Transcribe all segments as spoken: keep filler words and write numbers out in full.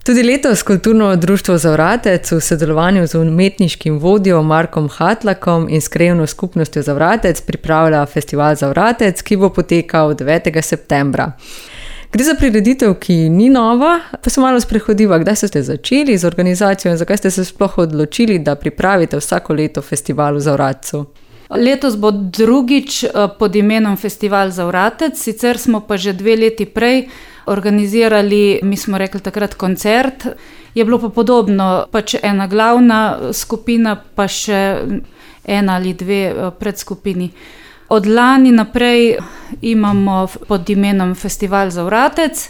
Tudi letos Kulturno društvo Zavratec v sodelovanju z umetniškim vodjo Markom Hatlakom in s krajevno skupnostjo Zavratec pripravlja festival Zavratec, ki bo potekal devetega septembra. Gre za prireditev, ki ni nova, pa se malo sprehodiva. Kdaj ste začeli z organizacijo in zakaj ste se sploh odločili, da pripravite vsako leto festival v Zavratcu? Letos bo drugič pod imenom Festival Zavratec, sicer smo pa že dve leti prej organizirali, mi smo rekli takrat koncert, je bilo pa podobno, pač ena glavna skupina, pa še ena ali dve predskupini. Od lani naprej imamo pod imenom Festival Zavratec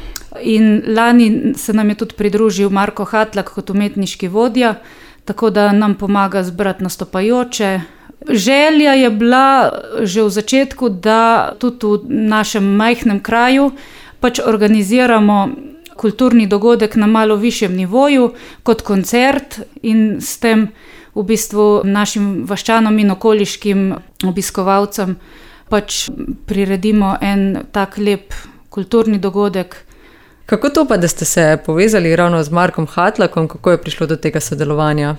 in lani se nam je tudi pridružil Marko Hatlak kot umetniški vodja, tako da nam pomaga zbrati nastopajoče. Želja je bila že v začetku, da tudi v našem majhnem kraju pač organiziramo kulturni dogodek na malo višjem nivoju kot koncert in s tem v bistvu našim vaščanom in okoliškim obiskovalcem pač priredimo en tak lep kulturni dogodek. Kako to pa, da ste se povezali ravno z Markom Hatlakom, kako je prišlo do tega sodelovanja?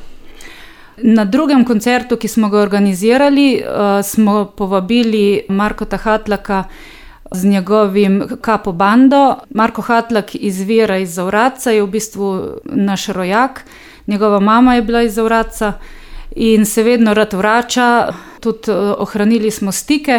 Na drugem koncertu, ki smo ga organizirali, smo povabili Markota Hatlaka z njegovim Kapo bando. Marko Hatlak izvira iz Zavratca, je v bistvu naš rojak. Njegova mama je bila iz Zavratca in se vedno rad vrača, tudi ohranili smo stike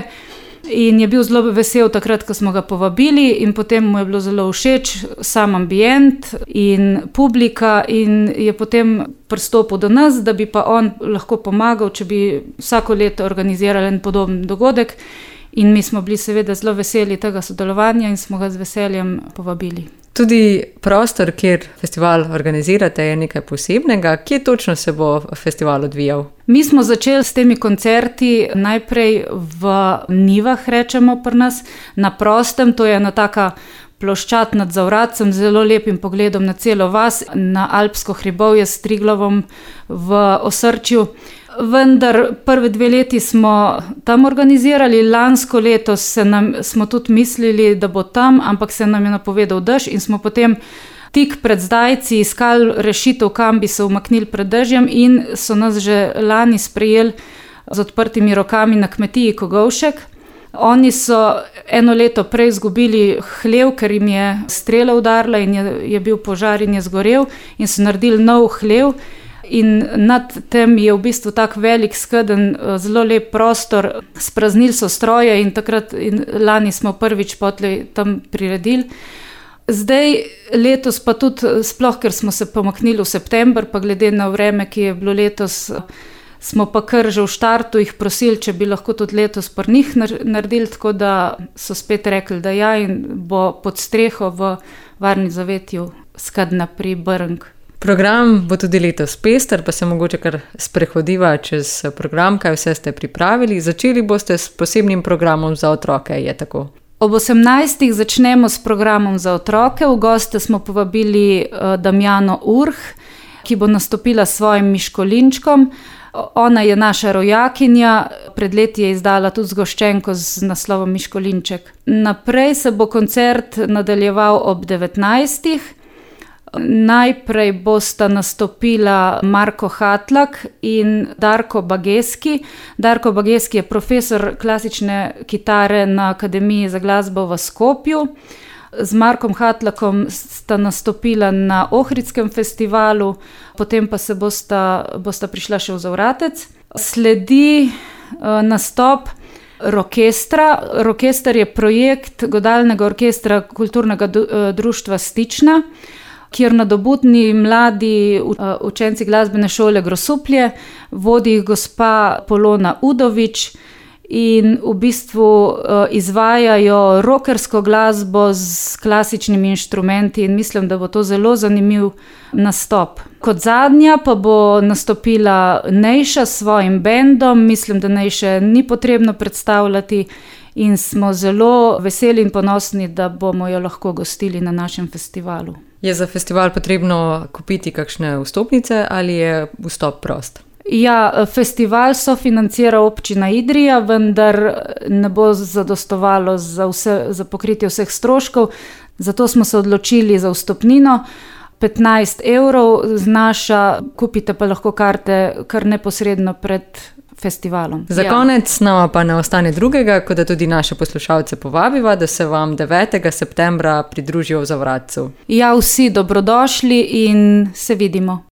in je bil zelo vesel takrat, ko smo ga povabili in potem mu je bilo zelo všeč sam ambient in publika in je potem pristopil do nas, da bi pa on lahko pomagal, če bi vsako leto organizirali en podoben dogodek in mi smo bili seveda zelo veseli tega sodelovanja in smo ga z veseljem povabili. Tudi prostor, kjer festival organizirate, je nekaj posebnega. Kje točno se bo festival odvijal? Mi smo začeli s temi koncerti najprej v Nivah, rečemo pri nas, na prostem, to je ena taka ploščad nad Zavratcem, zelo lepim pogledom na celo vas, na alpsko hribovje s Triglavom v osrčju. Vendar prve dve leti smo tam organizirali, lansko leto se nam, smo tudi mislili, da bo tam, ampak se nam je napovedal dež in smo potem tik pred zdajci iskali rešitev, kam bi se umaknili pred dežjem in so nas že lani sprejeli z odprtimi rokami na kmetiji Kogovšek. Oni so eno leto prej izgubili hlev, ker jim je strela udarila in je, je bil požar in je zgorel in so naredili nov hlev. In nad tem je v bistvu tak velik skedenj, zelo lep prostor, spraznili so stroje in takrat in lani smo prvič potlej tam priredili. Zdaj letos pa tudi, sploh ker smo se pomaknili v september, pa glede na vreme, ki je bilo letos, smo pa kar že v štartu jih prosili, če bi lahko tudi letos pri njih naredili, tako da so spet rekli, da ja, in bo pod streho v Varni Zavetju skednja pri Brnk. Program bo tudi letos pester, pa se mogoče kar sprehodiva čez program, kaj vse ste pripravili. Začeli boste s posebnim programom za otroke, je tako? Ob osemnajstih začnemo s programom za otroke. V goste smo povabili Damjano Urh, ki bo nastopila s svojim Miškolinčkom. Ona je naša rojakinja, pred leti je izdala tudi zgoščenko z naslovom Miškolinček. Naprej se bo koncert nadaljeval ob devetnajstih. Najprej bosta nastopila Marko Hatlak in Darko Bageski. Darko Bageski je profesor klasične kitare na Akademiji za glasbo v Skopju. Z Markom Hatlakom sta nastopila na Ohridskem festivalu, potem pa se bosta, bosta prišla še v Zavratec. Sledi uh, nastop Rokestra. Rokester je projekt godalnega orkestra Kulturnega društva Stična, kjer nadobudni mladi učenci glasbene šole Grosuplje, vodi jih gospa Polona Udovič in v bistvu izvajajo rockersko glasbo z klasičnimi inštrumenti in mislim, da bo to zelo zanimiv nastop. Kot zadnja pa bo nastopila Nejša s svojim bendom, mislim, da Nejše ni potrebno predstavljati in smo zelo veseli in ponosni, da bomo jo lahko gostili na našem festivalu. Je za festival potrebno kupiti kakšne vstopnice ali je vstop prost? Ja, festival sofinancira občina Idrija, vendar ne bo zadostovalo za, vse, za pokritje vseh stroškov, zato smo se odločili za vstopnino. petnajst evrov znaša, kupite pa lahko karte kar neposredno pred festivalom. Za ja. konec nama pa ne ostane drugega, kot da tudi naše poslušalce povabiva, da se vam devetega septembra pridružijo v Zavratcu. Ja, vsi dobrodošli in se vidimo.